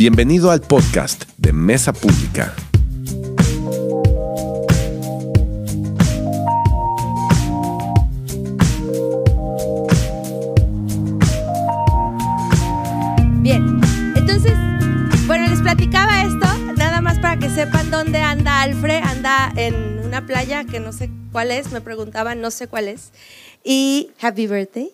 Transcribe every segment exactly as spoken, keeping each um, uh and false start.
Bienvenido al podcast de Mesa Pública. Bien, entonces, bueno, les platicaba esto, nada más para que sepan dónde anda Alfred. Anda en una playa que no sé cuál es, me preguntaban, no sé cuál es. Y happy birthday.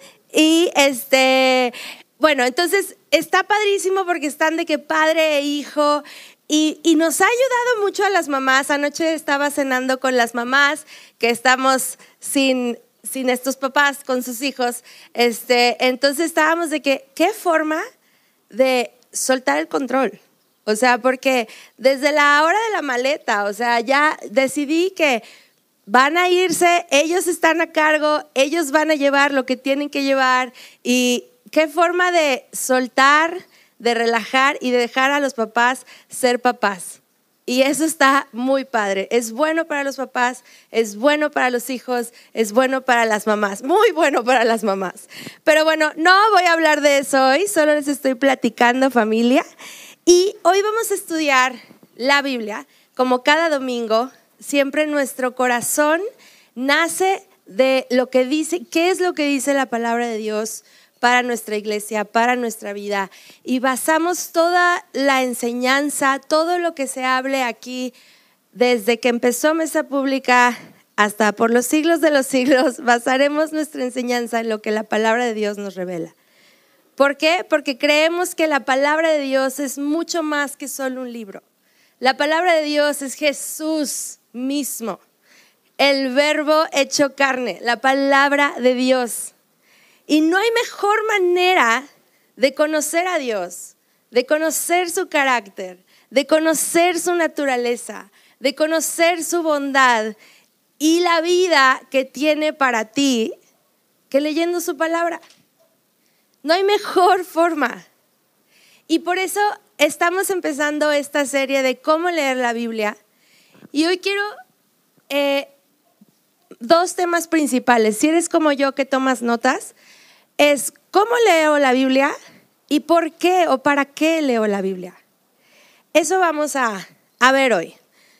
Y este, bueno, entonces está padrísimo porque están de que padre e hijo. Y, y nos ha ayudado mucho a las mamás. Anoche estaba cenando con las mamás que estamos sin... sin estos papás con sus hijos, este, entonces estábamos de que, ¿qué forma de soltar el control? O sea, porque desde la hora de la maleta, o sea, ya decidí que van a irse, ellos están a cargo, ellos van a llevar lo que tienen que llevar, y qué forma de soltar, de relajar y de dejar a los papás ser papás. Y eso está muy padre. Es bueno para los papás, es bueno para los hijos, es bueno para las mamás, muy bueno para las mamás. Pero bueno, no voy a hablar de eso hoy, solo les estoy platicando, familia. Y hoy vamos a estudiar la Biblia. Como cada domingo, siempre nuestro corazón nace de lo que dice, qué es lo que dice la palabra de Dios para nuestra iglesia, para nuestra vida. Y basamos toda la enseñanza, todo lo que se hable aquí, desde que empezó Mesa Pública hasta por los siglos de los siglos, basaremos nuestra enseñanza en lo que la palabra de Dios nos revela. ¿Por qué? Porque creemos que la palabra de Dios es mucho más que solo un libro. La palabra de Dios es Jesús mismo, el verbo hecho carne, la palabra de Dios. Y no hay mejor manera de conocer a Dios, de conocer su carácter, de conocer su naturaleza, de conocer su bondad y la vida que tiene para ti que leyendo su palabra. No hay mejor forma. Y por eso estamos empezando esta serie de cómo leer la Biblia. Y hoy quiero eh, dos temas principales. Si eres como yo que tomas notas, es cómo leo la Biblia y por qué o para qué leo la Biblia. Eso vamos a, a ver hoy.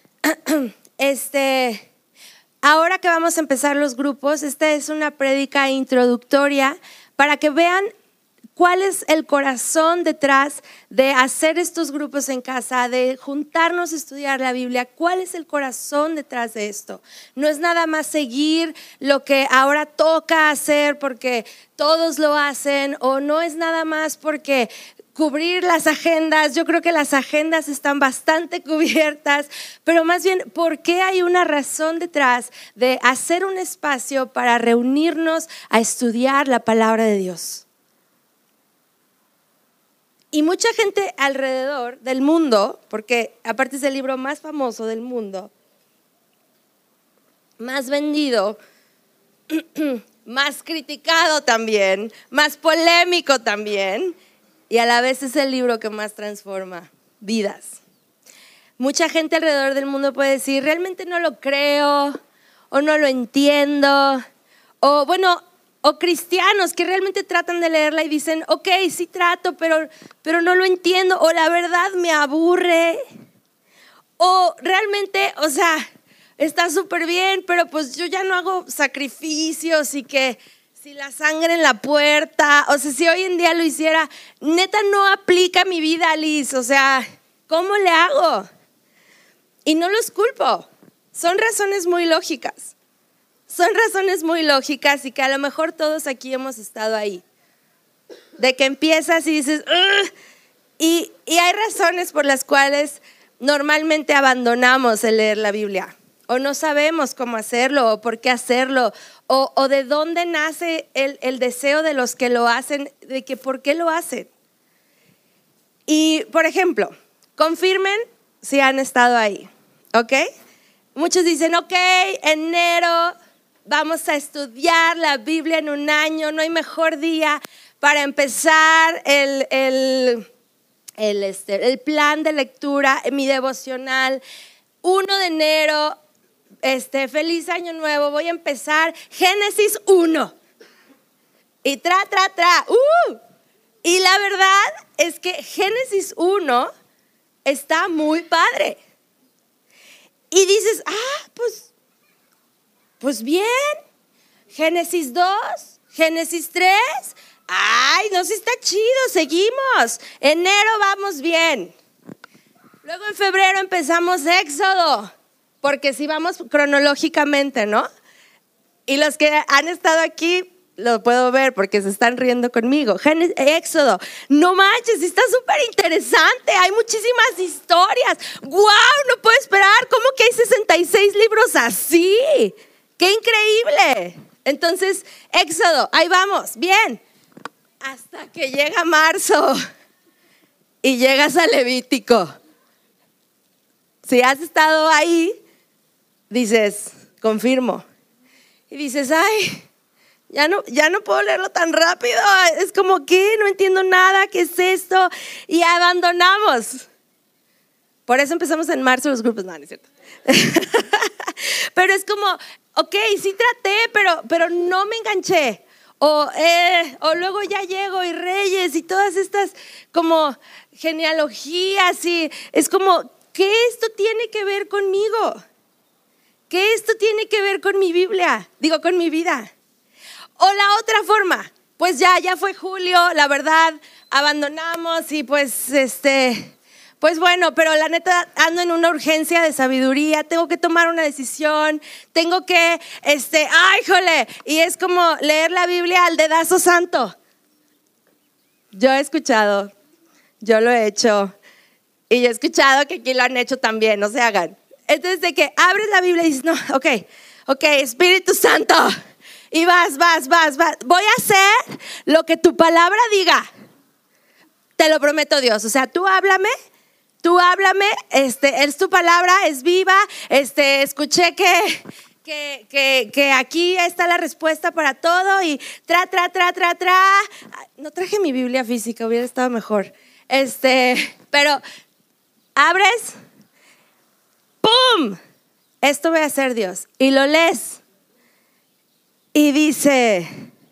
Este, ahora que vamos a empezar los grupos, esta es una prédica introductoria para que vean cuál es el corazón detrás de hacer estos grupos en casa, de juntarnos a estudiar la Biblia. ¿Cuál es el corazón detrás de esto? No es nada más seguir lo que ahora toca hacer porque todos lo hacen, o no es nada más porque cubrir las agendas. Yo creo que las agendas están bastante cubiertas, pero más bien, ¿por qué hay una razón detrás de hacer un espacio para reunirnos a estudiar la palabra de Dios? Y mucha gente alrededor del mundo, porque aparte es el libro más famoso del mundo, más vendido, más criticado también, más polémico también, y a la vez es el libro que más transforma vidas. Mucha gente alrededor del mundo puede decir, realmente no lo creo, o no lo entiendo, o bueno, o cristianos que realmente tratan de leerla y dicen, ok, sí trato, pero, pero no lo entiendo, o la verdad me aburre, o realmente, o sea, está súper bien, pero pues yo ya no hago sacrificios y que si la sangre en la puerta, o sea, si hoy en día lo hiciera, neta no aplica a mi vida, Liz, o sea, ¿cómo le hago? Y no los culpo, son razones muy lógicas. Son razones muy lógicas y que a lo mejor todos aquí hemos estado ahí. De que empiezas y dices, ugh, y, y hay razones por las cuales normalmente abandonamos el leer la Biblia. O no sabemos cómo hacerlo, o por qué hacerlo, o, o de dónde nace el, el deseo de los que lo hacen, de que por qué lo hacen. Y, por ejemplo, confirmen si han estado ahí, ¿ok? Muchos dicen, ok, enero, vamos a estudiar la Biblia en un año, no hay mejor día para empezar el, el, el, este, el plan de lectura, mi devocional. uno de enero, este, feliz año nuevo, voy a empezar Génesis uno. Y tra, tra, tra, uh. Y la verdad es que Génesis uno está muy padre. Y dices, ah, pues, pues bien. Génesis dos, Génesis tres. Ay, no, sí está chido, seguimos. Enero vamos bien. Luego en febrero empezamos Éxodo, porque si vamos cronológicamente, ¿no? Y los que han estado aquí lo puedo ver porque se están riendo conmigo. Génesis, Éxodo, no manches, está súper interesante, hay muchísimas historias. ¡Guau! No puedo esperar, ¿cómo que hay sesenta y seis libros así? ¡Qué increíble! Entonces, Éxodo, ahí vamos, bien. Hasta que llega marzo y llegas a Levítico. Si has estado ahí, dices, confirmo. Y dices, ay, ya no, ya no puedo leerlo tan rápido. Es como que no entiendo nada, ¿qué es esto? Y abandonamos. Por eso empezamos en marzo los grupos. No, no es cierto. Pero es como, ok, sí traté, pero, pero no me enganché. O, eh, o luego ya llego y Reyes y todas estas como genealogías y es como, ¿qué esto tiene que ver conmigo? ¿Qué esto tiene que ver con mi Biblia? Digo, con mi vida. O la otra forma, pues ya, ya fue julio, la verdad, abandonamos y pues este... Pues bueno, pero la neta ando en una urgencia de sabiduría, tengo que tomar una decisión, tengo que, este, ¡ay, jole! Y es como leer la Biblia al dedazo santo. Yo he escuchado, yo lo he hecho, y yo he escuchado que aquí lo han hecho también, no se hagan. Entonces de que abres la Biblia y dices, no, ok, ok, Espíritu Santo, y vas, vas, vas, vas, voy a hacer lo que tu palabra diga. Te lo prometo, Dios, o sea, tú háblame. Tú háblame, este, es tu palabra, es viva, este, escuché que, que, que, que aquí está la respuesta para todo y tra, tra, tra, tra, tra. No traje mi Biblia física, hubiera estado mejor. Este, pero abres, ¡pum! Esto voy a hacer, Dios. Y lo lees y dice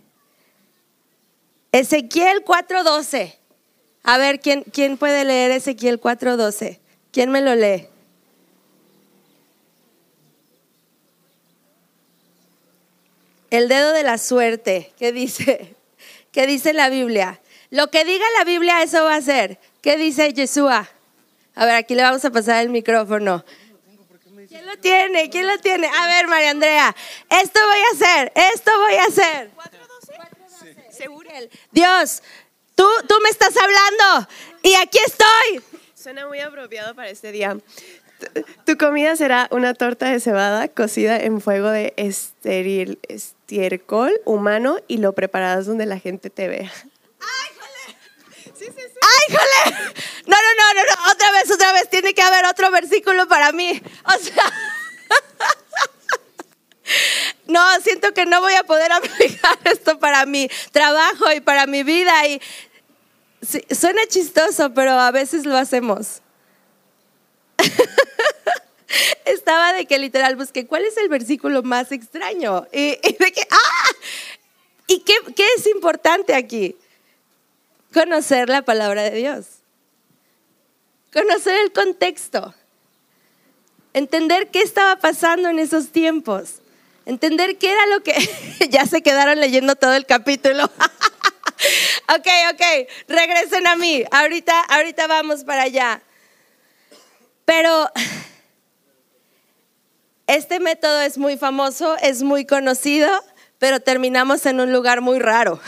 Ezequiel cuatro doce. A ver, ¿quién, ¿quién puede leer Ezequiel cuatro doce? ¿Quién me lo lee? El dedo de la suerte. ¿Qué dice? ¿Qué dice la Biblia? Lo que diga la Biblia, eso va a ser. ¿Qué dice Yeshua? A ver, aquí le vamos a pasar el micrófono. ¿Quién lo tiene? ¿Quién lo tiene? A ver, María Andrea. Esto voy a hacer. Esto voy a hacer. ¿cuatro doce? Seguro. Dios. Tú, tú me estás hablando y aquí estoy. Suena muy apropiado para este día. Tu, tu comida será una torta de cebada cocida en fuego de esteril, estiércol humano y lo prepararás donde la gente te vea. ¡Ay, jole! Sí, sí, sí. ¡Ay, jole! No, no, no, no, no, otra vez, otra vez, tiene que haber otro versículo para mí. O sea... No, siento que no voy a poder aplicar esto para mi trabajo y para mi vida y sí, suena chistoso, pero a veces lo hacemos. Estaba de que literal busqué cuál es el versículo más extraño y, y de que ¡ah! ¿Y qué, qué es importante aquí? Conocer la palabra de Dios, conocer el contexto, entender qué estaba pasando en esos tiempos. Entender qué era lo que... Ya se quedaron leyendo todo el capítulo. Ok, ok, regresen a mí. Ahorita, ahorita vamos para allá. Pero este método es muy famoso, es muy conocido, pero terminamos en un lugar muy raro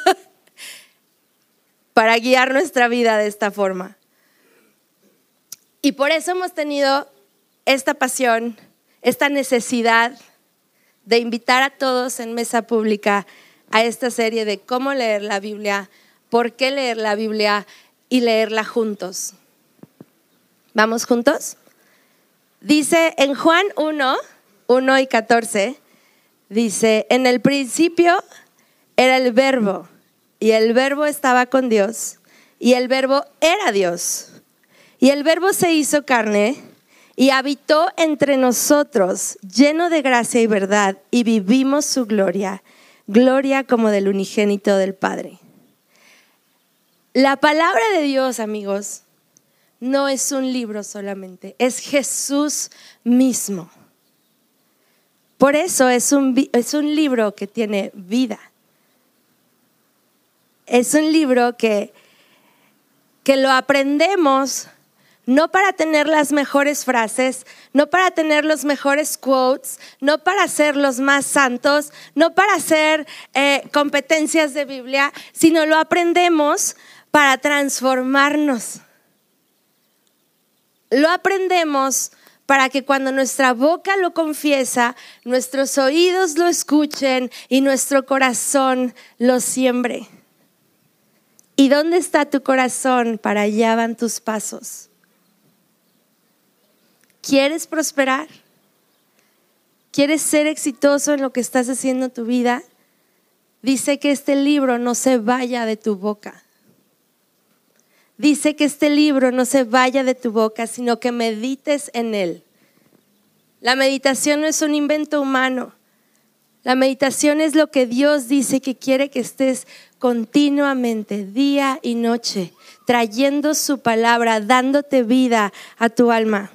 para guiar nuestra vida de esta forma. Y por eso hemos tenido esta pasión, esta necesidad de invitar a todos en Mesa Pública a esta serie de cómo leer la Biblia, por qué leer la Biblia y leerla juntos. ¿Vamos juntos? Dice en Juan uno, uno y catorce, dice, en el principio era el verbo y el verbo estaba con Dios y el verbo era Dios y el verbo se hizo carne y habitó entre nosotros, lleno de gracia y verdad, y vivimos su gloria, gloria como del unigénito del Padre. La palabra de Dios, amigos, no es un libro solamente, es Jesús mismo. Por eso es un, es un libro que tiene vida. Es un libro que, que lo aprendemos no para tener las mejores frases, no para tener los mejores quotes, no para ser los más santos, no para hacer eh, competencias de Biblia, sino lo aprendemos para transformarnos. Lo aprendemos para que cuando nuestra boca lo confiesa, nuestros oídos lo escuchen y nuestro corazón lo siembre. ¿Y dónde está tu corazón? Para allá van tus pasos. ¿Quieres prosperar? ¿Quieres ser exitoso en lo que estás haciendo en tu vida? Dice que este libro no se vaya de tu boca. Dice que este libro no se vaya de tu boca, sino que medites en él. La meditación no es un invento humano. La meditación es lo que Dios dice que quiere que estés continuamente, día y noche, trayendo su palabra, dándote vida a tu alma.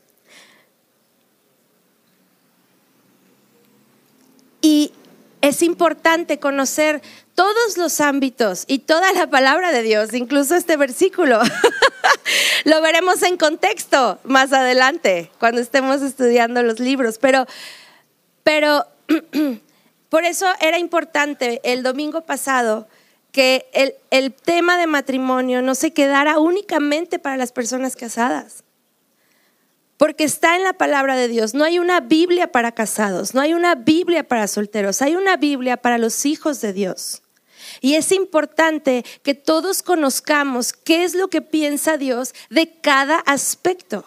Y es importante conocer todos los ámbitos y toda la palabra de Dios, incluso este versículo. Lo veremos en contexto más adelante, cuando estemos estudiando los libros. Pero, pero por eso era importante el domingo pasado que el, el tema de matrimonio no se quedara únicamente para las personas casadas. Porque está en la palabra de Dios. No hay una Biblia para casados, no hay una Biblia para solteros, hay una Biblia para los hijos de Dios. Y es importante que todos conozcamos qué es lo que piensa Dios de cada aspecto.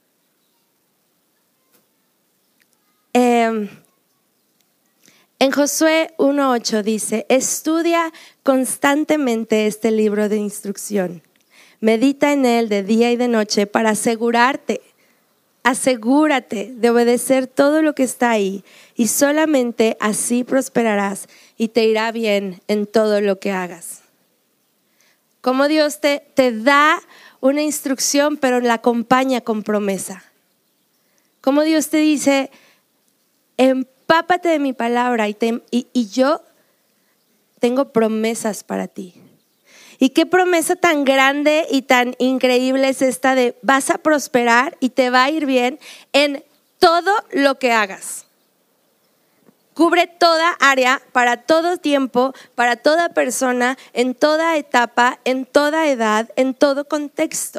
Eh, en Josué uno ocho dice: estudia constantemente este libro de instrucción. Medita en él de día y de noche para asegurarte Asegúrate de obedecer todo lo que está ahí y solamente así prosperarás y te irá bien en todo lo que hagas. Como Dios te, te da una instrucción, pero la acompaña con promesa. Como Dios te dice: empápate de mi palabra y, te, y, y yo tengo promesas para ti. Y qué promesa tan grande y tan increíble es esta de: vas a prosperar y te va a ir bien en todo lo que hagas. Cubre toda área, para todo tiempo, para toda persona, en toda etapa, en toda edad, en todo contexto.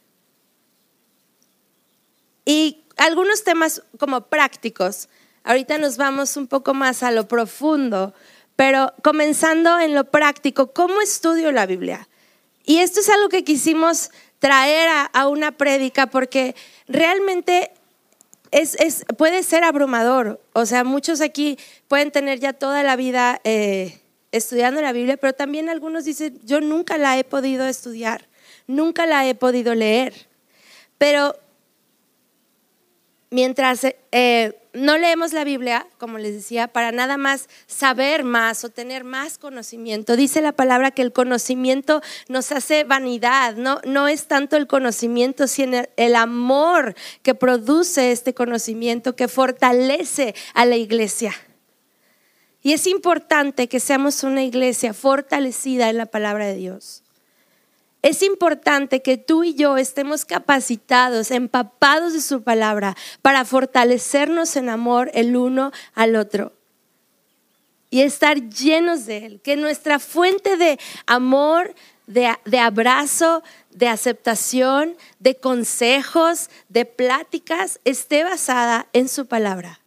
Y algunos temas como prácticos. Ahorita nos vamos un poco más a lo profundo. Pero comenzando en lo práctico, ¿cómo estudio la Biblia? Y esto es algo que quisimos traer a, a una prédica porque realmente es, es, puede ser abrumador. O sea, muchos aquí pueden tener ya toda la vida eh, estudiando la Biblia, pero también algunos dicen: yo nunca la he podido estudiar, nunca la he podido leer. Pero mientras eh, no leemos la Biblia, como les decía, para nada más saber más o tener más conocimiento. Dice la palabra que el conocimiento nos hace vanidad. No, no es tanto el conocimiento, sino el amor que produce este conocimiento, que fortalece a la iglesia. Y es importante que seamos una iglesia fortalecida en la palabra de Dios. Es importante que tú y yo estemos capacitados, empapados de su palabra para fortalecernos en amor el uno al otro y estar llenos de él. Que nuestra fuente de amor, de, de abrazo, de aceptación, de consejos, de pláticas esté basada en su palabra.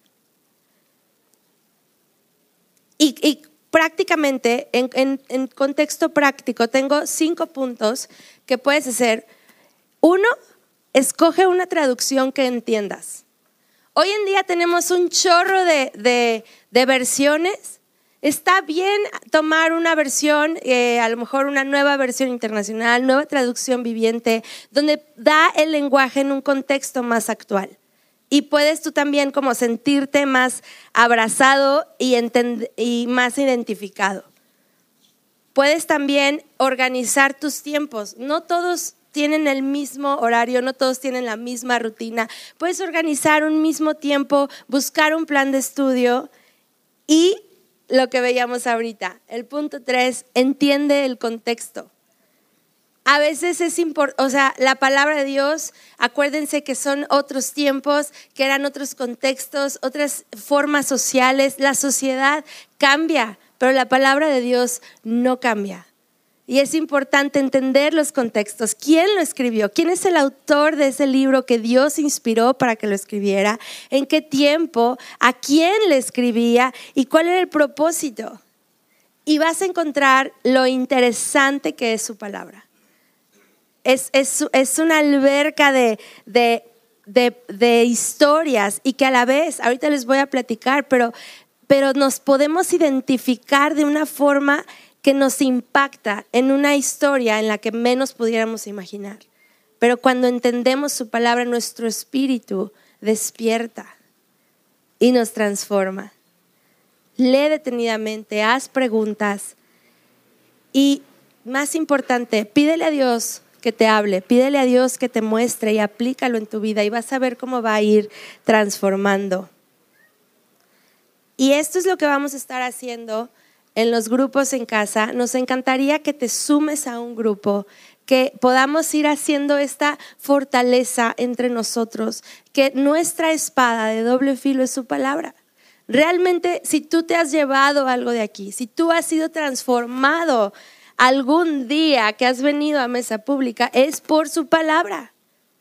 Y, y prácticamente, en, en, en contexto práctico, tengo cinco puntos que puedes hacer. Uno, escoge una traducción que entiendas. Hoy en día tenemos un chorro de, de, de versiones. Está bien tomar una versión, eh, a lo mejor una nueva versión internacional, nueva traducción viviente, donde da el lenguaje en un contexto más actual. Y puedes tú también como sentirte más abrazado y, entend- y más identificado. Puedes también organizar tus tiempos. No todos tienen el mismo horario, no todos tienen la misma rutina. Puedes organizar un mismo tiempo, buscar un plan de estudio y lo que veíamos ahorita, el punto tres, entiende el contexto. A veces es importante, o sea, la palabra de Dios, acuérdense que son otros tiempos, que eran otros contextos, otras formas sociales. La sociedad cambia, pero la palabra de Dios no cambia. Y es importante entender los contextos. ¿Quién lo escribió? ¿Quién es el autor de ese libro que Dios inspiró para que lo escribiera? ¿En qué tiempo? ¿A quién le escribía? ¿Y cuál era el propósito? Y vas a encontrar lo interesante que es su palabra. Es, es, es una alberca de, de, de, de historias y que a la vez, ahorita les voy a platicar, pero, pero nos podemos identificar de una forma que nos impacta en una historia en la que menos pudiéramos imaginar. Pero cuando entendemos su palabra, nuestro espíritu despierta y nos transforma. Lee detenidamente, haz preguntas y, más importante, pídele a Dios que te hable, pídele a Dios que te muestre y aplícalo en tu vida y vas a ver cómo va a ir transformando. Y esto es lo que vamos a estar haciendo en los grupos en casa. Nos encantaría que te sumes a un grupo, que podamos ir haciendo esta fortaleza entre nosotros, que nuestra espada de doble filo es su palabra. Realmente, si tú te has llevado algo de aquí, si tú has sido transformado algún día que has venido a Mesa Pública, es por su palabra.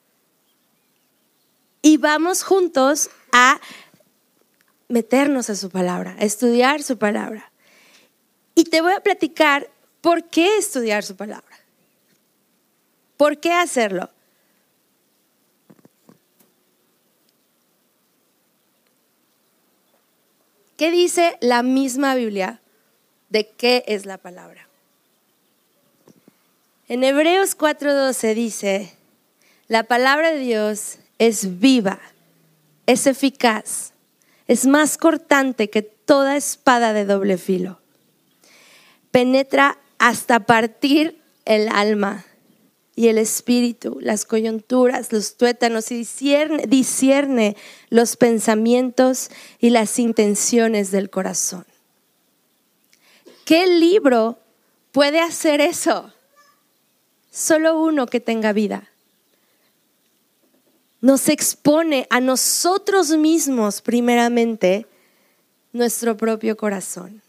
Y vamos juntos a meternos a su palabra, a estudiar su palabra. Y te voy a platicar por qué estudiar su palabra. ¿Por qué hacerlo? ¿Qué dice la misma Biblia de qué es la palabra? En Hebreos cuatro doce dice, la palabra de Dios es viva, es eficaz, es más cortante que toda espada de doble filo. Penetra hasta partir el alma y el espíritu, las coyunturas, los tuétanos, y discierne, discierne los pensamientos y las intenciones del corazón. ¿Qué libro puede hacer eso? Solo uno que tenga vida. Nos expone a nosotros mismos, primeramente, nuestro propio corazón.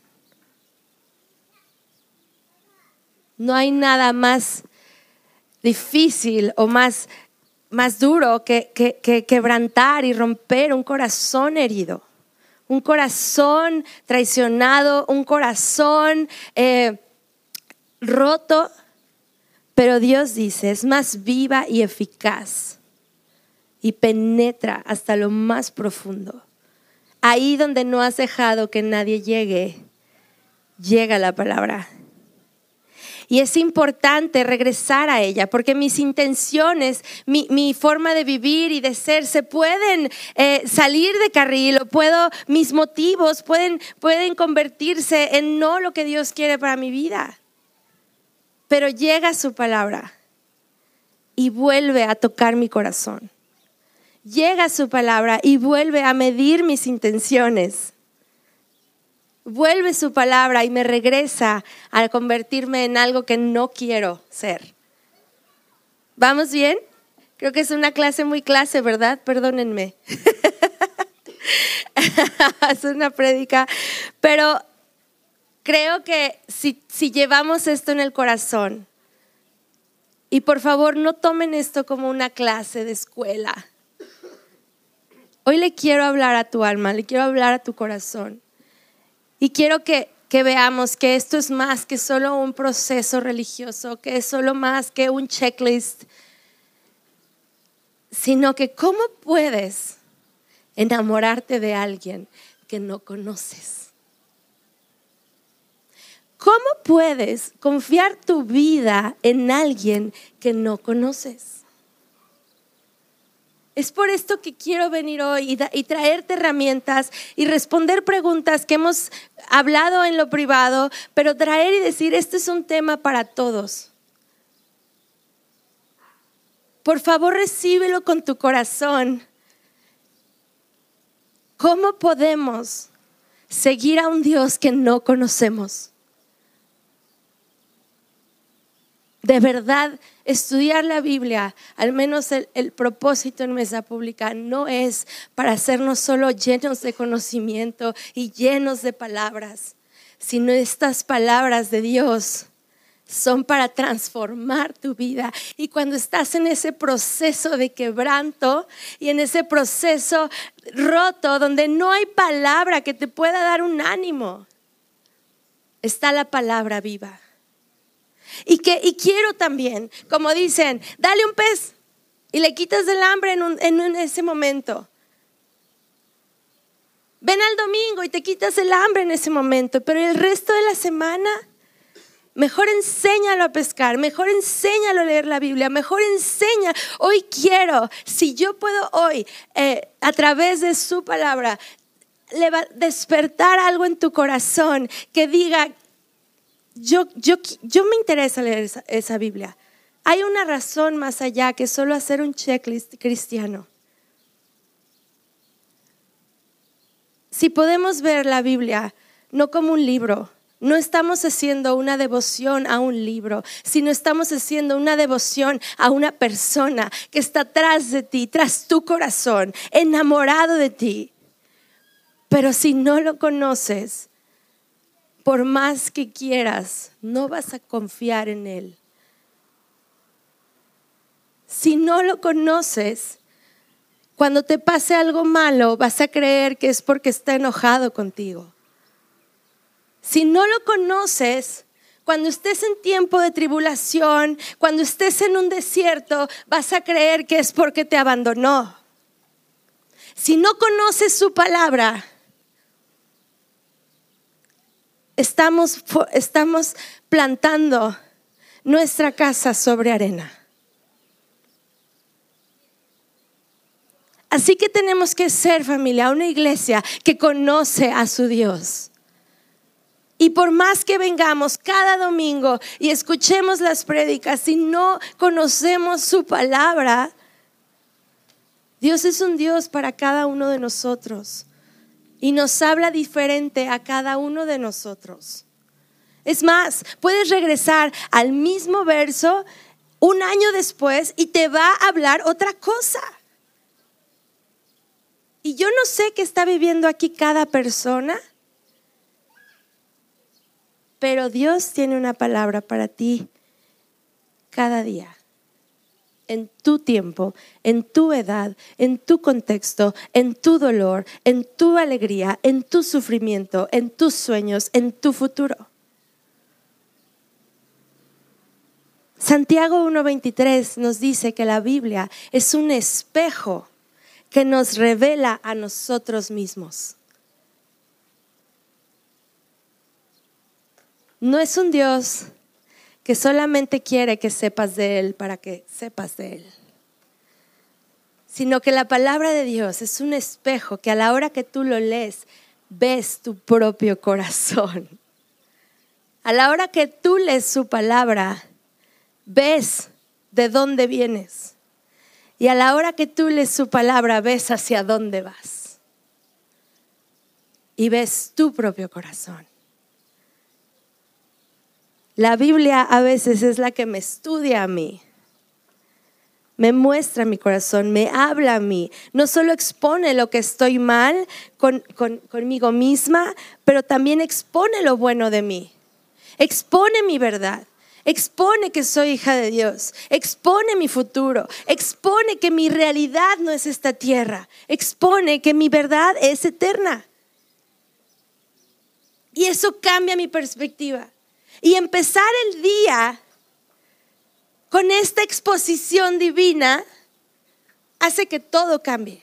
No hay nada más difícil o más, más duro que, que, que quebrantar y romper un corazón herido, un corazón traicionado, un corazón eh, roto. Pero Dios dice, es más viva y eficaz y penetra hasta lo más profundo. Ahí donde no has dejado que nadie llegue, llega la palabra. Y es importante regresar a ella, porque mis intenciones, mi, mi forma de vivir y de ser se pueden eh, salir de carril, o puedo, mis motivos pueden, pueden convertirse en no lo que Dios quiere para mi vida. Pero llega su palabra y vuelve a tocar mi corazón. Llega su palabra y vuelve a medir mis intenciones. Vuelve su palabra y me regresa a convertirme en algo que no quiero ser. ¿Vamos bien? Creo que es una clase muy clase, ¿verdad? Perdónenme. Es una prédica, pero creo que si, si llevamos esto en el corazón, y por favor no tomen esto como una clase de escuela. Hoy le quiero hablar a tu alma, le quiero hablar a tu corazón. Y quiero que, que veamos que esto es más que solo un proceso religioso, que es solo más que un checklist, sino que cómo puedes enamorarte de alguien que no conoces. ¿Cómo puedes confiar tu vida en alguien que no conoces? Es por esto que quiero venir hoy y, da, y traerte herramientas y responder preguntas que hemos hablado en lo privado, pero traer y decir, este es un tema para todos. Por favor, recíbelo con tu corazón. ¿Cómo podemos seguir a un Dios que no conocemos? De verdad, estudiar la Biblia, al menos el, el propósito en Mesa Pública, no es para hacernos solo llenos de conocimiento y llenos de palabras, sino estas palabras de Dios son para transformar tu vida. Y cuando estás en ese proceso de quebranto y en ese proceso roto donde no hay palabra que te pueda dar un ánimo, está la palabra viva. Y, que, y quiero también, como dicen, dale un pez y le quitas el hambre en, un, en, en ese momento. Ven al domingo y te quitas el hambre en ese momento, pero el resto de la semana, mejor enséñalo a pescar, mejor enséñalo a leer la Biblia, mejor enseña. Hoy quiero, si yo puedo hoy, eh, a través de su palabra, le va a despertar algo en tu corazón que diga, Yo, yo, yo me interesa leer esa, esa Biblia. Hay una razón más allá que solo hacer un checklist cristiano. Si podemos ver la Biblia no como un libro, no estamos haciendo una devoción a un libro, sino estamos haciendo una devoción a una persona que está tras de ti, tras tu corazón, enamorado de ti. Pero si no lo conoces, por más que quieras, no vas a confiar en Él. Si no lo conoces, cuando te pase algo malo, vas a creer que es porque está enojado contigo. Si no lo conoces, cuando estés en tiempo de tribulación, cuando estés en un desierto, vas a creer que es porque te abandonó. Si no conoces su palabra, Estamos, estamos plantando nuestra casa sobre arena. Así que tenemos que ser, familia, una iglesia que conoce a su Dios. Y por más que vengamos cada domingo y escuchemos las prédicas, si no conocemos su palabra, Dios es un Dios para cada uno de nosotros. Y nos habla diferente a cada uno de nosotros. Es más, puedes regresar al mismo verso un año después y te va a hablar otra cosa. Y yo no sé qué está viviendo aquí cada persona, pero Dios tiene una palabra para ti cada día. En tu tiempo, en tu edad, en tu contexto, en tu dolor, en tu alegría, en tu sufrimiento, en tus sueños, en tu futuro. Santiago uno veintitrés nos dice que la Biblia es un espejo que nos revela a nosotros mismos. No es un Dios que solamente quiere que sepas de Él para que sepas de Él, sino que la palabra de Dios es un espejo que a la hora que tú lo lees, ves tu propio corazón. A la hora que tú lees su palabra, ves de dónde vienes. Y a la hora que tú lees su palabra, ves hacia dónde vas. Y ves tu propio corazón. La Biblia a veces es la que me estudia a mí, me muestra mi corazón, me habla a mí. No solo expone lo que estoy mal con, con, conmigo misma, pero también expone lo bueno de mí. Expone mi verdad, expone que soy hija de Dios, expone mi futuro, expone que mi realidad no es esta tierra, expone que mi verdad es eterna. Y eso cambia mi perspectiva. Y empezar el día con esta exposición divina hace que todo cambie.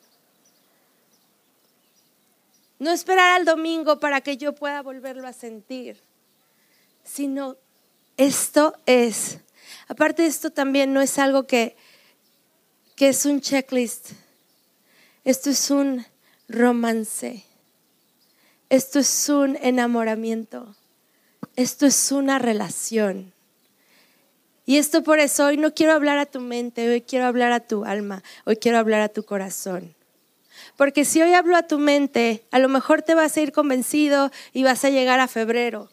No esperar al domingo para que yo pueda volverlo a sentir, sino esto es, aparte de esto también no es algo que, que es un checklist. Esto es un romance. Esto es un enamoramiento. Esto es una relación. Y esto por eso hoy no quiero hablar a tu mente, hoy quiero hablar a tu alma, hoy quiero hablar a tu corazón. Porque si hoy hablo a tu mente, a lo mejor te vas a ir convencido y vas a llegar a febrero.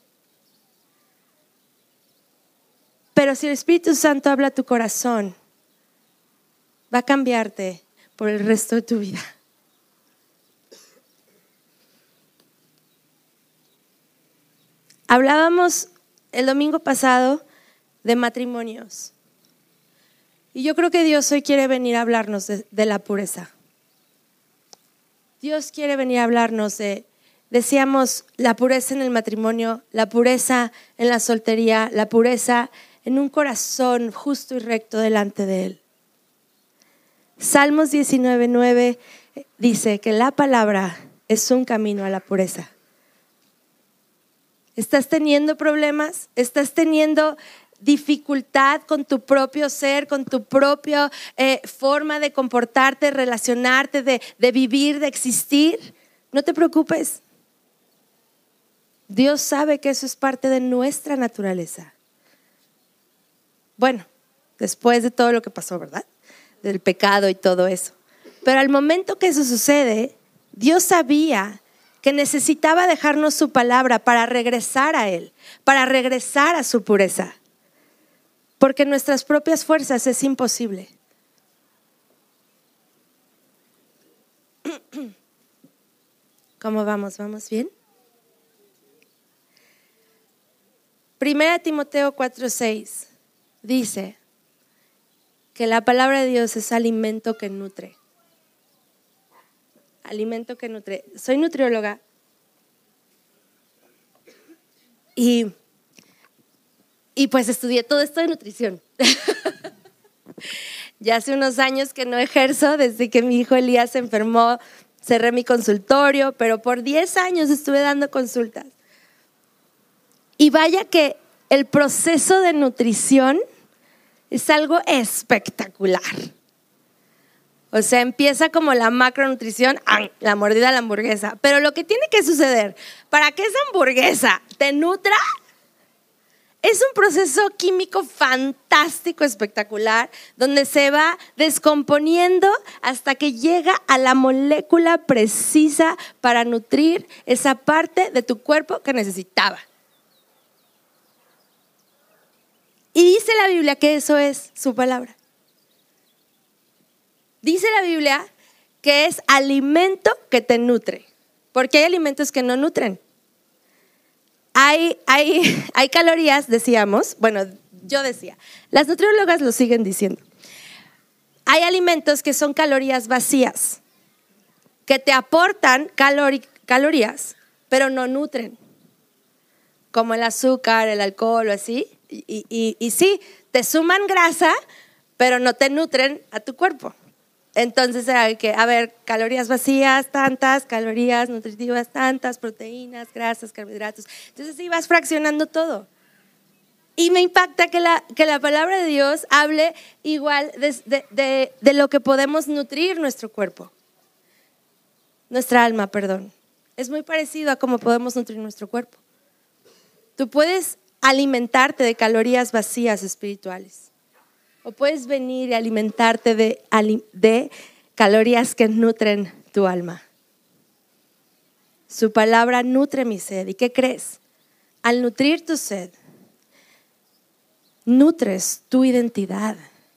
Pero si el Espíritu Santo habla a tu corazón, va a cambiarte por el resto de tu vida. Hablábamos el domingo pasado de matrimonios. Y yo creo que Dios hoy quiere venir a hablarnos de, de la pureza. Dios quiere venir a hablarnos de, decíamos, la pureza en el matrimonio, la pureza en la soltería, la pureza en un corazón justo y recto delante de Él. Salmos diecinueve nueve dice que la palabra es un camino a la pureza. ¿Estás teniendo problemas? ¿Estás teniendo dificultad con tu propio ser, con tu propia eh, forma de comportarte, relacionarte, de, de vivir, de existir? No te preocupes. Dios sabe que eso es parte de nuestra naturaleza. Bueno, después de todo lo que pasó, ¿verdad? Del pecado y todo eso. Pero al momento que eso sucede, Dios sabía que necesitaba dejarnos su palabra para regresar a Él, para regresar a su pureza. Porque en nuestras propias fuerzas es imposible. ¿Cómo vamos? ¿Vamos bien? Primera Timoteo cuatro seis dice que la palabra de Dios es alimento que nutre. Alimento que nutre. Soy nutrióloga y, y pues estudié todo esto de nutrición. Ya hace unos años que no ejerzo, desde que mi hijo Elías se enfermó, cerré mi consultorio, pero por diez años estuve dando consultas. Y vaya que el proceso de nutrición es algo espectacular. O sea, empieza como la macronutrición, la mordida a la hamburguesa. Pero lo que tiene que suceder para que esa hamburguesa te nutra es un proceso químico fantástico, espectacular, donde se va descomponiendo hasta que llega a la molécula precisa para nutrir esa parte de tu cuerpo que necesitaba. Y dice la Biblia que eso es su palabra. Dice la Biblia que es alimento que te nutre, porque hay alimentos que no nutren. Hay, hay, hay calorías, decíamos, bueno, yo decía, las nutriólogas lo siguen diciendo. Hay alimentos que son calorías vacías, que te aportan calori- calorías, pero no nutren, como el azúcar, el alcohol o así. Y, y, y sí, te suman grasa, pero no te nutren a tu cuerpo. Entonces era que, a ver, calorías vacías, tantas, calorías nutritivas, tantas, proteínas, grasas, carbohidratos. Entonces sí, vas fraccionando todo. Y me impacta que la, que la palabra de Dios hable igual de, de, de, de lo que podemos nutrir nuestro cuerpo. Nuestra alma, perdón. Es muy parecido a cómo podemos nutrir nuestro cuerpo. Tú puedes alimentarte de calorías vacías espirituales. O puedes venir y alimentarte de, de calorías que nutren tu alma. Su palabra nutre mi sed. ¿Y qué crees? Al nutrir tu sed, nutres tu identidad.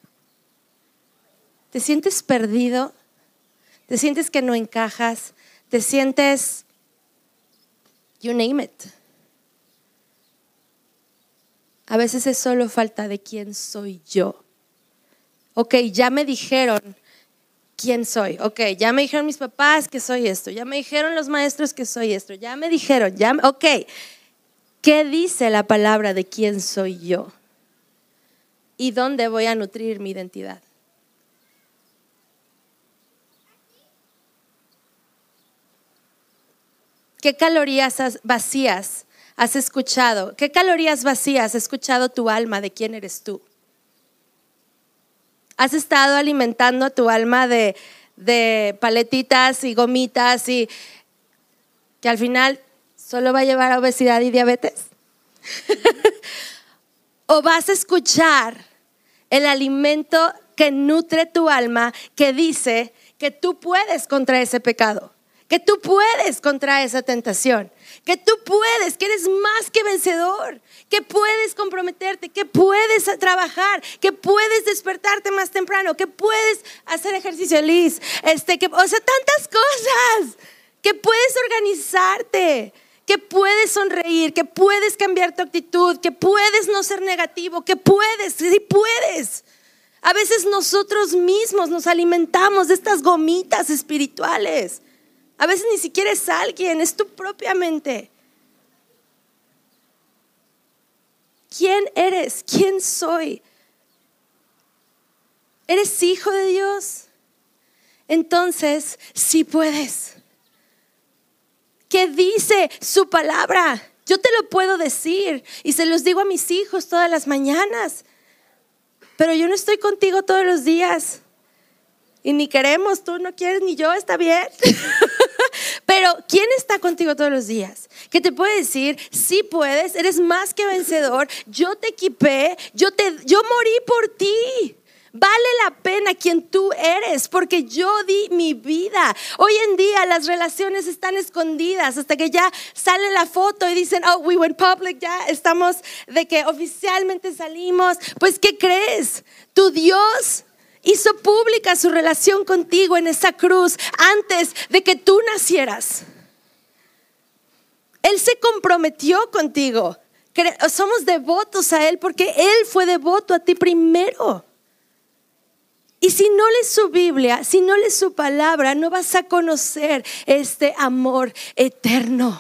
¿Te sientes perdido? ¿Te sientes que no encajas? ¿Te sientes, you name it? A veces es solo falta de quién soy yo. Ok, ya me dijeron quién soy. Ok, ya me dijeron mis papás que soy esto. Ya me dijeron los maestros que soy esto. Ya me dijeron, ya, ok. ¿Qué dice la palabra de quién soy yo? ¿Y dónde voy a nutrir mi identidad? ¿Qué calorías has, vacías has escuchado? ¿Qué calorías vacías ha escuchado tu alma de quién eres tú? Has estado alimentando a tu alma de, de paletitas y gomitas y que al final solo va a llevar a obesidad y diabetes. O vas a escuchar el alimento que nutre tu alma, que dice que tú puedes contra ese pecado, que tú puedes contra esa tentación, que tú puedes, que eres más que vencedor, que puedes comprometerte, que puedes trabajar, que puedes despertarte más temprano, que puedes hacer ejercicio, Liz, este, que, o sea, tantas cosas, que puedes organizarte, que puedes sonreír, que puedes cambiar tu actitud, que puedes no ser negativo, que puedes, sí puedes. A veces nosotros mismos nos alimentamos de estas gomitas espirituales. A veces ni siquiera es alguien, es tu propia mente. ¿Quién eres? ¿Quién soy? ¿Eres hijo de Dios? Entonces, sí puedes. ¿Qué dice su palabra? Yo te lo puedo decir y se los digo a mis hijos todas las mañanas. Pero yo no estoy contigo todos los días. Y ni queremos, tú no quieres ni yo, está bien. Pero ¿quién está contigo todos los días? Que te puede decir, sí puedes, eres más que vencedor. Yo te equipé, yo, te, yo morí por ti. Vale la pena quien tú eres, porque yo di mi vida. Hoy en día las relaciones están escondidas hasta que ya sale la foto y dicen, oh, we went public, ya estamos de que oficialmente salimos. Pues, ¿qué crees? Tu Dios hizo pública su relación contigo en esa cruz antes de que tú nacieras. Él se comprometió contigo. Somos devotos a Él porque Él fue devoto a ti primero. Y si no lees su Biblia, si no lees su palabra, no vas a conocer este amor eterno.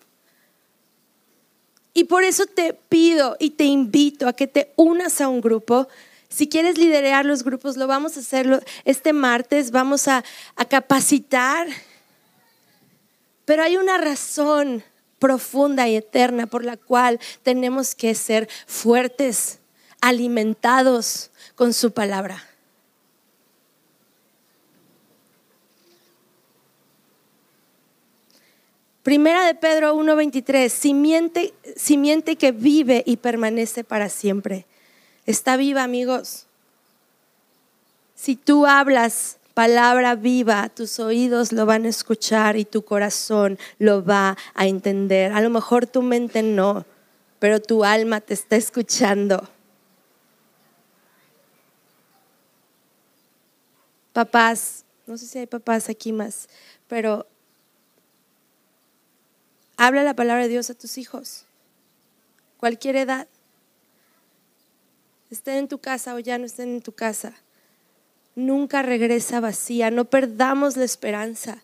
Y por eso te pido y te invito a que te unas a un grupo. Si quieres liderar los grupos, lo vamos a hacer este martes, vamos a, a capacitar. Pero hay una razón profunda y eterna por la cual tenemos que ser fuertes, alimentados con su palabra. Primera de Pedro uno veintitrés, simiente, simiente que vive y permanece para siempre. Está viva, amigos. Si tú hablas palabra viva, tus oídos lo van a escuchar y tu corazón lo va a entender. A lo mejor tu mente no, pero tu alma te está escuchando. Papás, no sé si hay papás aquí más, pero habla la palabra de Dios a tus hijos, cualquier edad, estén en tu casa o ya no estén en tu casa. Nunca regresa vacía, no perdamos la esperanza.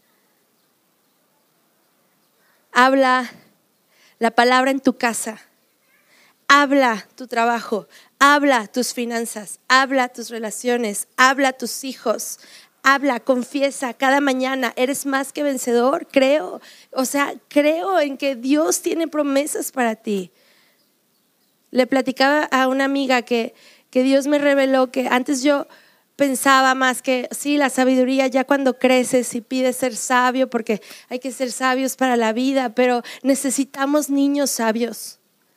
Habla la palabra en tu casa, habla tu trabajo, habla tus finanzas, habla tus relaciones, habla tus hijos. Habla, confiesa cada mañana, eres más que vencedor, creo, o sea, creo en que Dios tiene promesas para ti. Le platicaba a una amiga que, que Dios me reveló que antes yo pensaba más que, sí, la sabiduría ya cuando creces y pides ser sabio, porque hay que ser sabios para la vida, pero necesitamos niños sabios.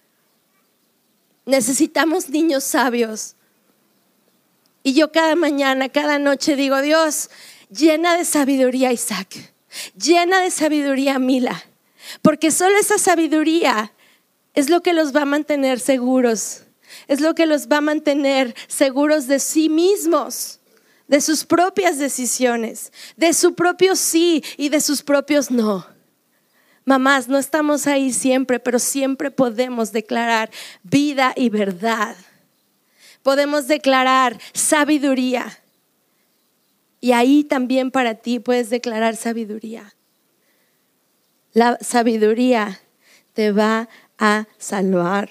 Necesitamos niños sabios. Y yo cada mañana, cada noche digo, Dios, llena de sabiduría a Isaac, llena de sabiduría a Mila, porque solo esa sabiduría es lo que los va a mantener seguros, es lo que los va a mantener seguros de sí mismos, de sus propias decisiones, de su propio sí y de sus propios no. Mamás, no estamos ahí siempre, pero siempre podemos declarar vida y verdad. Podemos declarar sabiduría. Y ahí también para ti puedes declarar sabiduría. La sabiduría te va a salvar.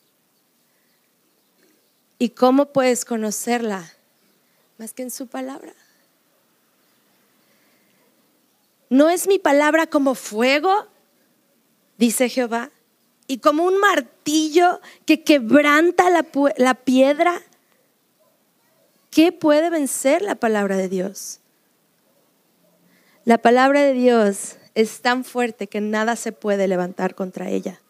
¿Y cómo puedes conocerla? Más que en su palabra. ¿No es mi palabra como fuego? Dice Jehová. Y como un martillo que quebranta la, la piedra. ¿Qué puede vencer la palabra de Dios? La palabra de Dios es tan fuerte que nada se puede levantar contra ella.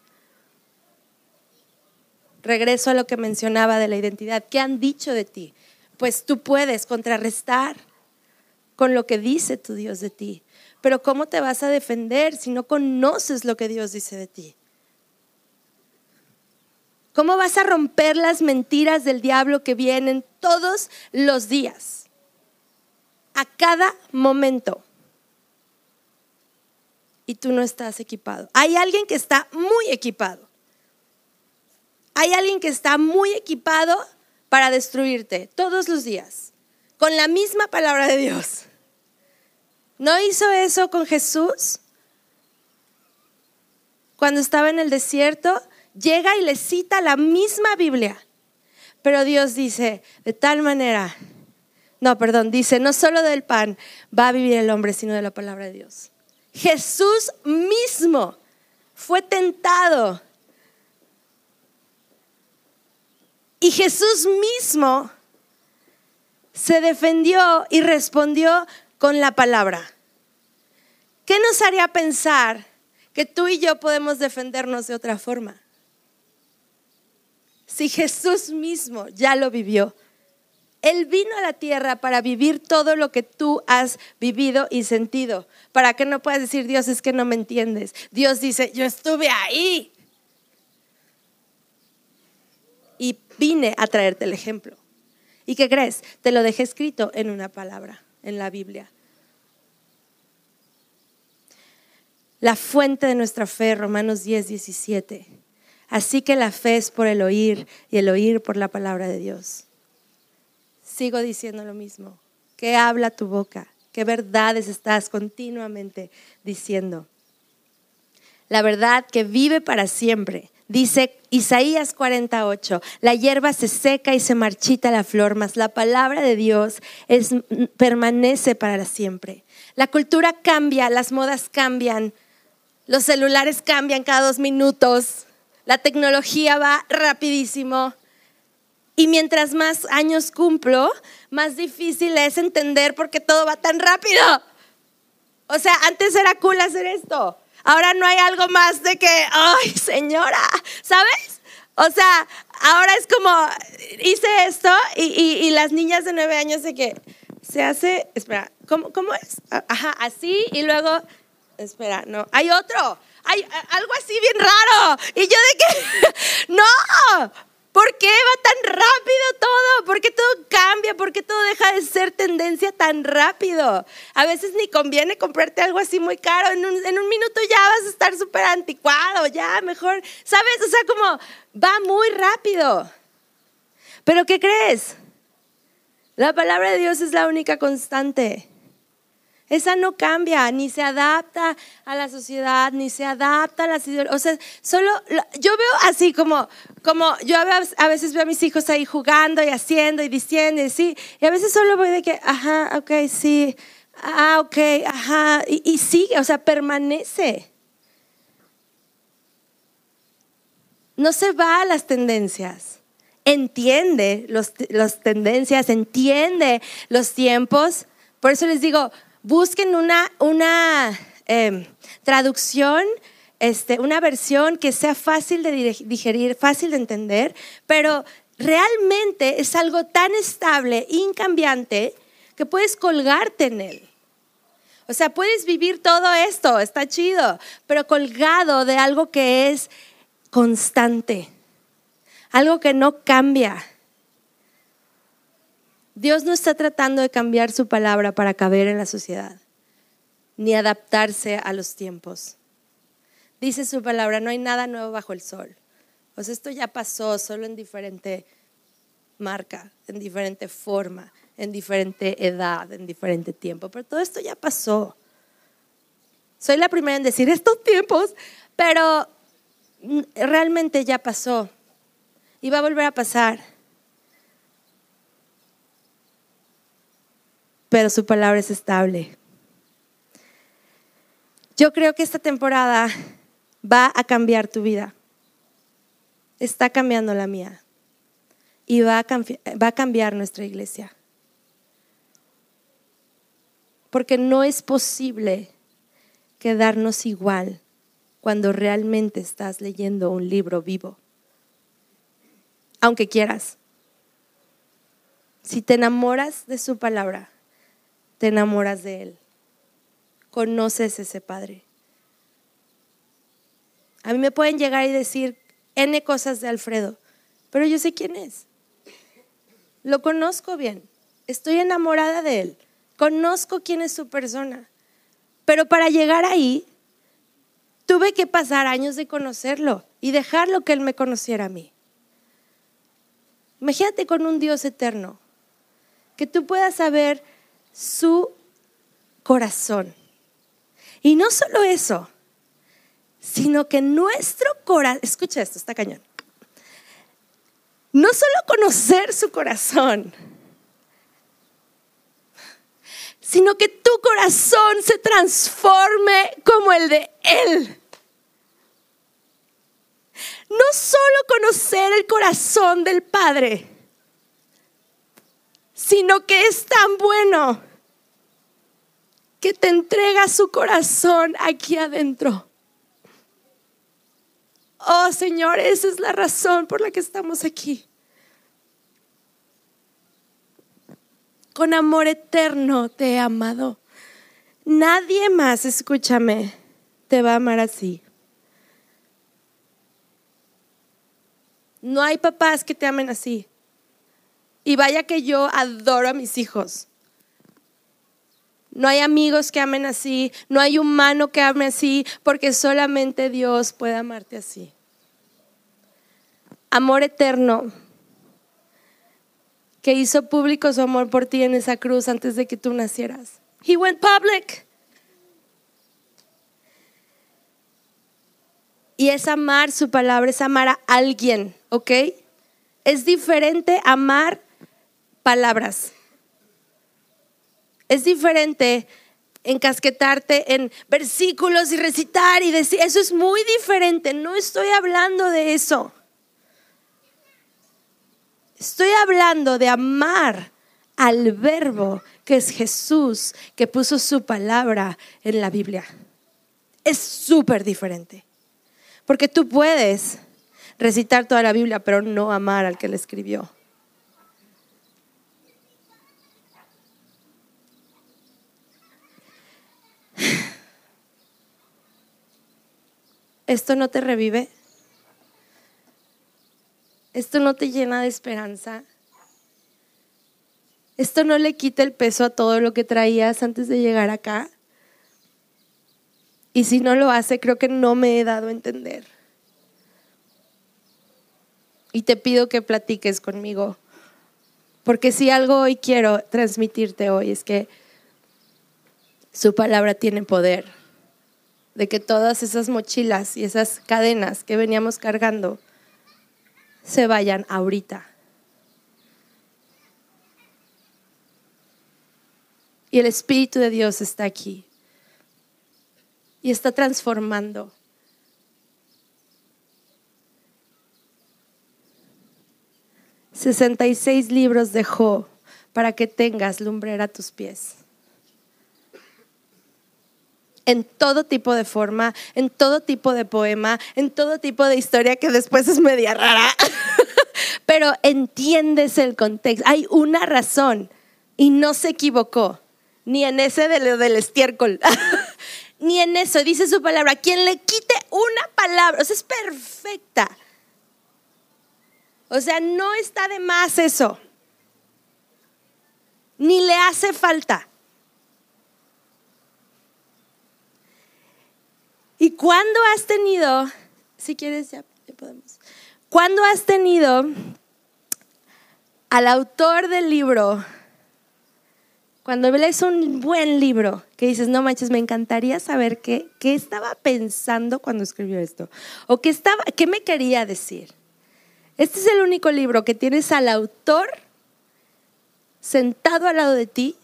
Regreso a lo que mencionaba de la identidad. ¿Qué han dicho de ti? Pues tú puedes contrarrestar con lo que dice tu Dios de ti. Pero ¿cómo te vas a defender si no conoces lo que Dios dice de ti? ¿Cómo vas a romper las mentiras del diablo que vienen todos los días? A cada momento. Y tú no estás equipado. Hay alguien que está muy equipado. Hay alguien que está muy equipado para destruirte todos los días. Con la misma palabra de Dios. ¿No hizo eso con Jesús? Cuando estaba en el desierto, llega y le cita la misma Biblia. Pero Dios dice, de tal manera, no, perdón, dice, no solo del pan va a vivir el hombre, sino de la palabra de Dios. Jesús mismo fue tentado. Y Jesús mismo se defendió y respondió con la palabra. ¿Qué nos haría pensar que tú y yo podemos defendernos de otra forma? Si Jesús mismo ya lo vivió. Él vino a la tierra para vivir todo lo que tú has vivido y sentido. Para que no puedas decir, Dios, es que no me entiendes. Dios dice, yo estuve ahí. Y vine a traerte el ejemplo. ¿Y qué crees? Te lo dejé escrito en una palabra, en la Biblia. La fuente de nuestra fe, Romanos diez, diecisiete. Así que la fe es por el oír y el oír por la palabra de Dios. Sigo diciendo lo mismo. ¿Qué habla tu boca? ¿Qué verdades estás continuamente diciendo? La verdad que vive para siempre. Dice Isaías cuarenta y ocho, la hierba se seca y se marchita la flor, mas la palabra de Dios es, permanece para siempre. La cultura cambia, las modas cambian, los celulares cambian cada dos minutos, la tecnología va rapidísimo. Y mientras más años cumplo, más difícil es entender por qué todo va tan rápido. O sea, antes era cool hacer esto. Ahora no hay algo más de que, ay, señora, ¿sabes? O sea, ahora es como, hice esto y, y, y las niñas de nueve años de que se hace, espera, ¿cómo, cómo es? Ajá, así y luego, espera, no, hay otro, hay algo así bien raro. Y yo de que, no, ¿por qué va tan rápido todo? ¿Por qué todo cambia? ¿Por qué todo deja de ser tendencia tan rápido? A veces ni conviene comprarte algo así muy caro. En un, en un minuto ya vas a estar súper anticuado, ya mejor, ¿sabes? O sea, como va muy rápido. ¿Pero qué crees? La palabra de Dios es la única constante. Esa no cambia, ni se adapta a la sociedad, ni se adapta a las ideologías. O sea, solo, yo veo así como, como yo a veces veo a mis hijos ahí jugando y haciendo y diciendo y así. Y a veces solo voy de que, ajá, ok, sí, ah, ok, ajá. Y, y sigue, o sea, permanece. No se va a las tendencias. Entiende los, los tendencias, entiende los tiempos. Por eso les digo, busquen una, una eh, traducción, este, una versión que sea fácil de digerir, fácil de entender, pero realmente es algo tan estable, incambiante, que puedes colgarte en él. O sea, puedes vivir todo esto, está chido, pero colgado de algo que es constante, algo que no cambia. Dios no está tratando de cambiar su palabra para caber en la sociedad, ni adaptarse a los tiempos. Dice su palabra, no hay nada nuevo bajo el sol. O sea, esto ya pasó, solo en diferente marca, en diferente forma, en diferente edad, en diferente tiempo. Pero todo esto ya pasó. Soy la primera en decir estos tiempos, pero realmente ya pasó y va a volver a pasar. Pero su palabra es estable. Yo creo que esta temporada va a cambiar tu vida. Está cambiando la mía. Y va a, cambi- va a cambiar nuestra iglesia. Porque no es posible quedarnos igual cuando realmente estás leyendo un libro vivo. Aunque quieras. Si te enamoras de su palabra, te enamoras de Él. Conoces ese Padre. A mí me pueden llegar y decir N cosas de Alfredo, pero yo sé quién es. Lo conozco bien. Estoy enamorada de Él. Conozco quién es su persona. Pero para llegar ahí, tuve que pasar años de conocerlo y dejarlo que Él me conociera a mí. Imagínate con un Dios eterno, que tú puedas saber su corazón. Y no solo eso, sino que nuestro corazón, escucha esto, está cañón. No solo conocer su corazón, sino que tu corazón se transforme como el de Él. No solo conocer el corazón del Padre, sino que es tan bueno que te entrega su corazón aquí adentro. Oh Señor, esa es la razón por la que estamos aquí. Con amor eterno te he amado. Nadie más, escúchame, te va a amar así. No hay papás que te amen así. Y vaya que yo adoro a mis hijos. No hay amigos que amen así, no hay humano que ame así, porque solamente Dios puede amarte así. Amor eterno, que hizo público su amor por ti en esa cruz antes de que tú nacieras. He went public. Y es amar su palabra, es amar a alguien, ¿ok? Es diferente amar palabras. Es diferente encasquetarte en versículos y recitar y decir, eso es muy diferente. No estoy hablando de eso. Estoy hablando de amar al verbo que es Jesús, que puso su palabra en la Biblia. Es súper diferente. Porque tú puedes recitar toda la Biblia, pero no amar al que la escribió. ¿Esto no te revive? ¿Esto no te llena de esperanza? ¿Esto no le quita el peso a todo lo que traías antes de llegar acá? Y si no lo hace, creo que no me he dado a entender. Y te pido que platiques conmigo, porque si algo hoy quiero transmitirte hoy es que su palabra tiene poder, de que todas esas mochilas y esas cadenas que veníamos cargando se vayan ahorita. Y el Espíritu de Dios está aquí y está transformando. sesenta y seis libros dejó para que tengas lumbrera a tus pies. En todo tipo de forma, en todo tipo de poema, en todo tipo de historia que después es media rara. Pero entiendes el contexto. Hay una razón y no se equivocó. Ni en ese de lo del estiércol. Ni en eso. Dice su palabra. Quien le quite una palabra, o sea, es perfecta. O sea, no está de más eso. Ni le hace falta. ¿Y cuándo has tenido, si quieres ya, ya podemos, cuándo has tenido al autor del libro, cuando lees un buen libro, que dices, no manches, me encantaría saber qué, qué estaba pensando cuando escribió esto? O qué, estaba, qué me quería decir. Este es el único libro que tienes al autor sentado al lado de ti,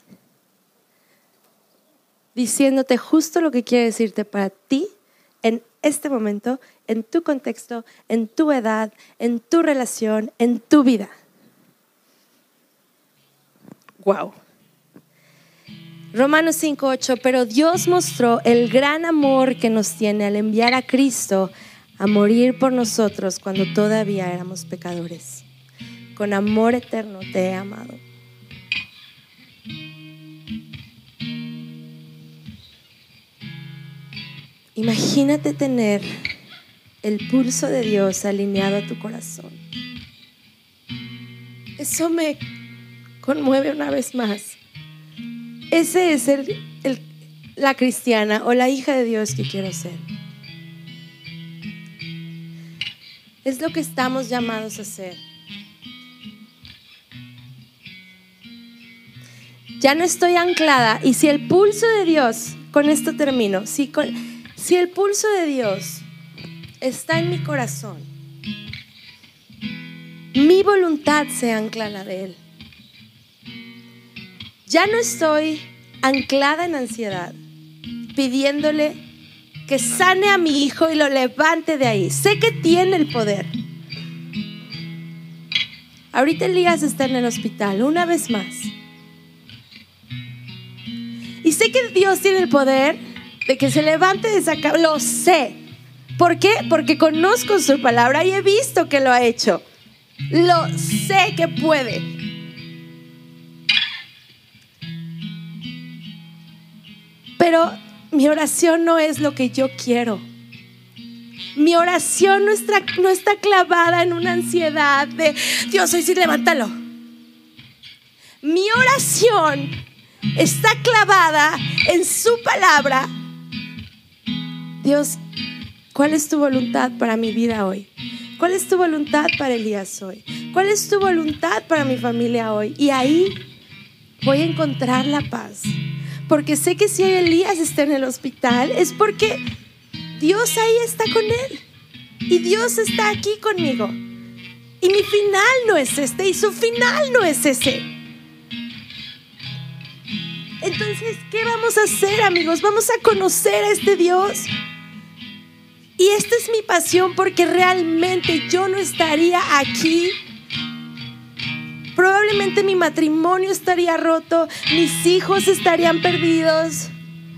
diciéndote justo lo que quiere decirte para ti en este momento, en tu contexto, en tu edad, en tu relación, en tu vida. Wow. Romanos cinco ocho, pero Dios mostró el gran amor que nos tiene al enviar a Cristo a morir por nosotros cuando todavía éramos pecadores. Con amor eterno te he amado. Imagínate tener el pulso de Dios alineado a tu corazón. Eso me conmueve una vez más. Ese es el, el, la cristiana o la hija de Dios que quiero ser. Es lo que estamos llamados a ser. Ya no estoy anclada, y si el pulso de Dios, con esto termino, si, con, si el pulso de Dios está en mi corazón, mi voluntad se ancla a la de Él. Ya no estoy anclada en ansiedad, pidiéndole que sane a mi hijo y lo levante de ahí. Sé que tiene el poder. Ahorita Elías está en el hospital, una vez más. Y sé que Dios tiene el poder de que se levante de esa cama. Lo sé. ¿Por qué? Porque conozco su palabra y he visto que lo ha hecho. Lo sé que puede. Pero mi oración no es lo que yo quiero. Mi oración no está, no está clavada en una ansiedad de Dios, hoy sí, levántalo. Mi oración está clavada en su palabra. Dios, ¿cuál es tu voluntad para mi vida hoy? ¿Cuál es tu voluntad para Elías hoy? ¿Cuál es tu voluntad para mi familia hoy? Y ahí voy a encontrar la paz. Porque sé que si hoy Elías está en el hospital es porque Dios ahí está con él. Y Dios está aquí conmigo. Y mi final no es este y su final no es ese. Entonces, ¿qué vamos a hacer, amigos? Vamos a conocer a este Dios. Y esta es mi pasión, porque realmente yo no estaría aquí. Probablemente mi matrimonio estaría roto, mis hijos estarían perdidos.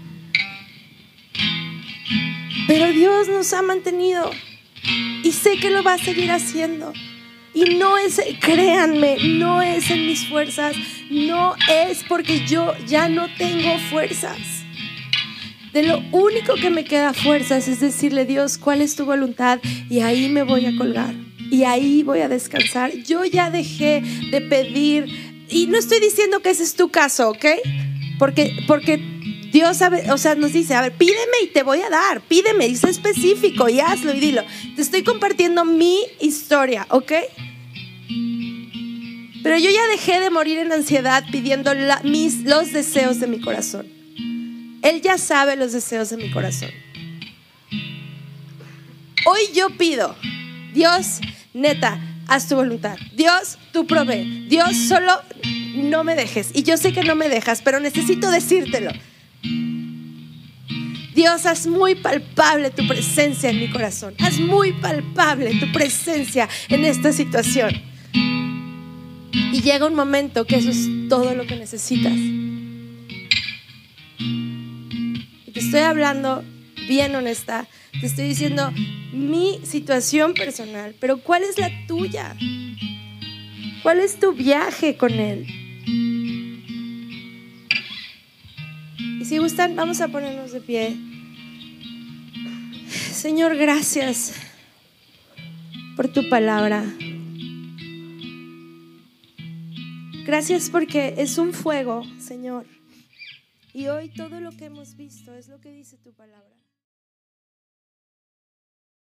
Pero Dios nos ha mantenido y sé que lo va a seguir haciendo. Y no es, créanme, no es en mis fuerzas, no es porque yo ya no tengo fuerzas. De lo único que me queda fuerzas es decirle, Dios, ¿cuál es tu voluntad? Y ahí me voy a colgar. Y ahí voy a descansar. Yo ya dejé de pedir. Y no estoy diciendo que ese es tu caso, ¿ok? Porque, porque Dios sabe, o sea, nos dice, a ver, pídeme y te voy a dar. Pídeme, y sé específico y hazlo y dilo. Te estoy compartiendo mi historia, ¿ok? Pero yo ya dejé de morir en ansiedad pidiendo la, mis, los deseos de mi corazón. Él ya sabe los deseos de mi corazón. Hoy yo pido, Dios, neta, haz tu voluntad. Dios, tú provee. Dios, solo no me dejes. Y yo sé que no me dejas, pero necesito decírtelo. Dios, haz muy palpable tu presencia en mi corazón. Haz muy palpable tu presencia en esta situación. Y llega un momento que eso es todo lo que necesitas. Y te estoy hablando bien honesta. Te estoy diciendo mi situación personal, pero ¿cuál es la tuya? ¿Cuál es tu viaje con Él? Y si gustan, vamos a ponernos de pie. Señor, gracias por tu palabra. Gracias porque es un fuego, Señor. Y hoy todo lo que hemos visto es lo que dice tu palabra.